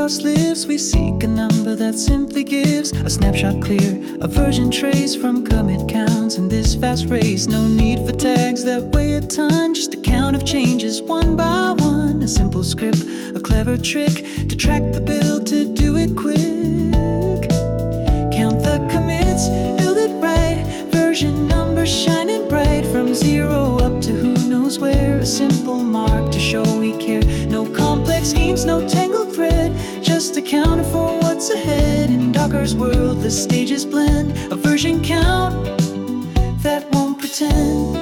chaos lives, we seek a number that simply gives a snapshot clear, a version trace from commit counts in this fast race. No need for tags that weigh a ton, just a count of changes one by one. A simple script, a clever trick to track the build, to do it quick. Count the commits, build it right, version number shining bright from 0 up to who knows where. A simple mark to show we care. No complex schemes, no tangled thread, just accounting for what's ahead. In Docker's world, the stages blend, a version count that won't pretend.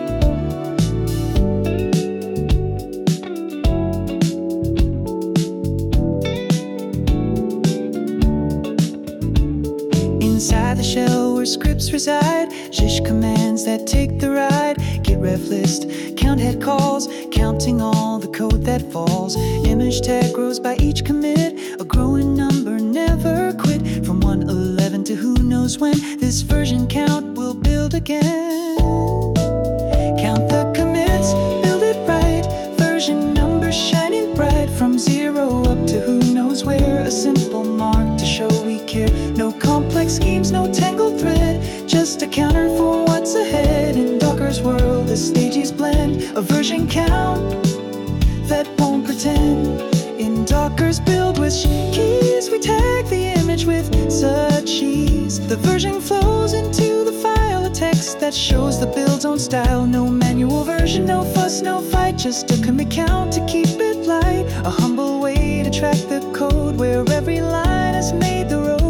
Inside the shell where scripts reside, shish commands that take the ride. Git ref list, count head calls, counting all the code that falls. Image tag grows by each commit, a growing number never quit. From 111 to who knows when, this version count will build again. Count the commits, build it right, version number shining bright from 0 up to who knows where. A simple mark to show we care. No complex schemes, no tangled thread, just a counter for what's ahead. In Docker's world, the stages blend, a version count that won't pretend. In Docker's build with keys, we tag the image with such ease. The version flows into the file, a text that shows the build's own style. No manual version, no fuss, no fight, just a commit count to keep it light. A humble way to track the code where every line has made the road.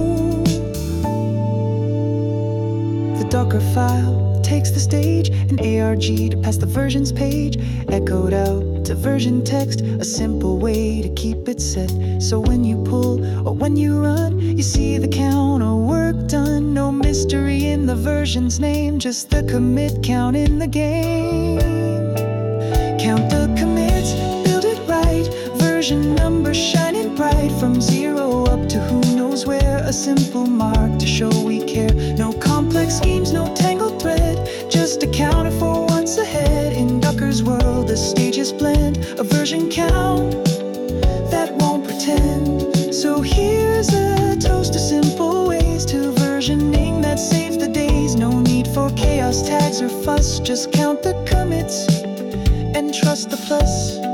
The Docker file takes the stage, an ARG to pass the versions page, echoed out to version text, a simple way to keep it set. So when you pull or when you run, you see the count or work done. No mystery in the version's name, just the commit count in the game. Count the commits, build it right, version number shining bright from 0 up to who knows where. A simple mark to show we care. No complex schemes, no tangled thread, just accounting for what's ahead. In Docker's world, the stages blend, a version count that won't pretend. So here's a toast to simple ways to versioning that saves the days. No need for chaos tags or fuss, just count the commits and trust the plus.